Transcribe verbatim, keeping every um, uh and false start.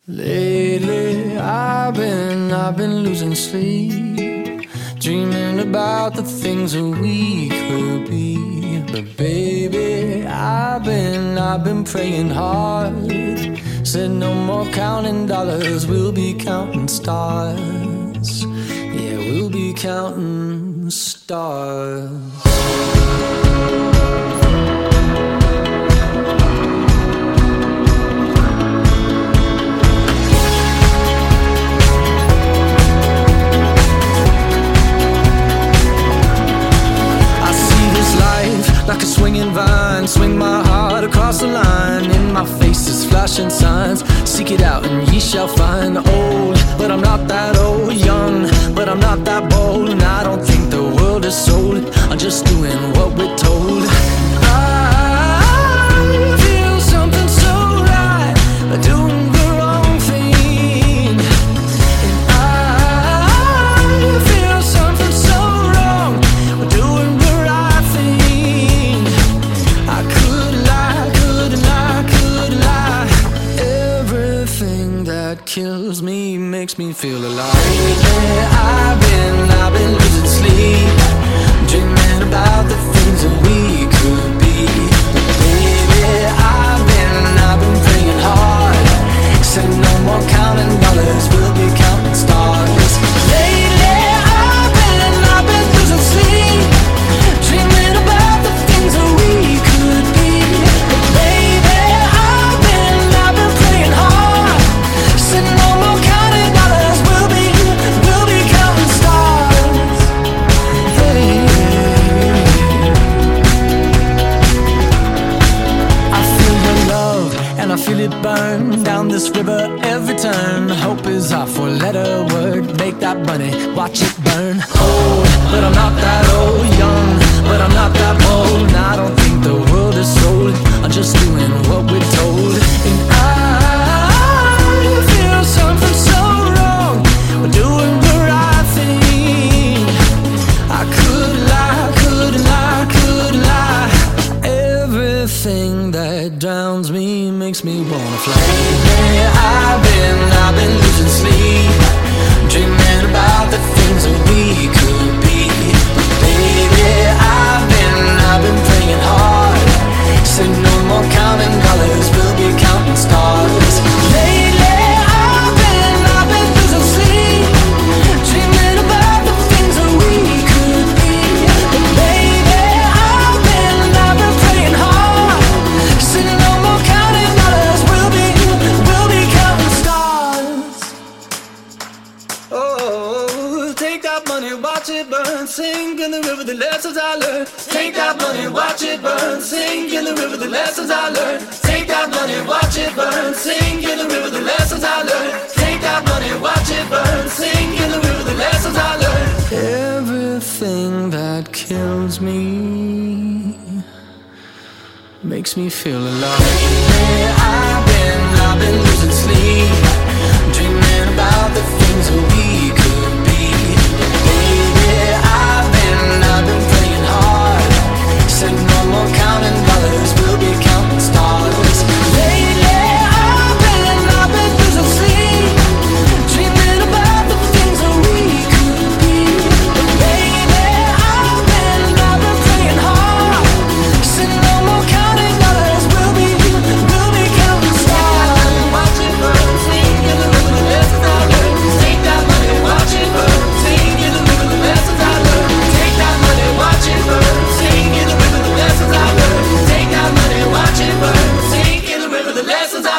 Lately, I've been, I've been losing sleep, dreaming about the things that we could be. But baby, I've been, I've been praying hard. Said no more counting dollars, we'll be counting stars. Yeah, we'll be counting stars. Like a swinging vine, swing my heart across the line. In my face is flashing signs. Seek it out and ye shall find. Old, but I'm not that old. Young, but I'm not that bold. And I don't think the world is sold. I'm just doing what we're told. I feel something so right, doing the wrong thing. And I feel something so wrong, doing the right thing. I could lie, could lie, could lie. Everything that kills me makes me feel alive. Lately, I've been, I've been losing sleep, dreaming about the things that we could be. Baby, I've been, I've been praying hard. Said no more counting dollars, we'll be counting stars. Lately, I've been, I've been losing sleep, dreaming about the things that we could be. But baby, I've been, I've been praying hard. Said no more counting dollars, we'll be, we'll be counting stars. Hey. I feel your love and I feel it burn down this river every turn. Hope is our four-letter word. Make that money, watch it burn. Old, but I'm not that old. Young, but I'm not that bold. And I don't think the world is sold. I'm just doing what we're told. And I feel something so wrong, we're doing the right thing. I could lie, could lie, could lie. Everything that drowns me makes me wanna fly. Lately, I've been, I've been losing sleep, dreaming about the things that we could be. Baby, I've been, I've been praying hard. Said no more counting dollars, we'll be counting stars. Lately, I've been, I've been losing sleep, dreaming about the things that we could be. But baby, I've been, I've been praying hard. Said no more counting dollars, we'll be, we'll be counting stars. Oh, take that money, watch it burn, sink in the river, the lessons I learned. Take that money, watch it burn, sink in the river, the lessons I learned. Take that money, watch it burn, sink in the river, the lessons I learned. Take that money, watch it burn, sink in the river, the lessons I learned. Everything that kills me makes me feel alive. Lately, I've been, I've been losing sleep, dreaming about the things that we could be. Baby, I've been, I've been praying hard. Said no more counting dollars, we'll be counting stars. Lately, I've been, I've been losing sleep, dreaming about the things that we could be. But baby, I've been, I've been praying hard. Said no more counting dollars, we'll be, we'll be counting stars. Watch it burn, sing in the river, the lessons I learned. Take that money, watch it burn, sing in the river, the lessons I learned. Take that money, watch it burn, sing in the river, the lessons I learned. Take that money, watch it burn, sing in the river, the lessons I learned.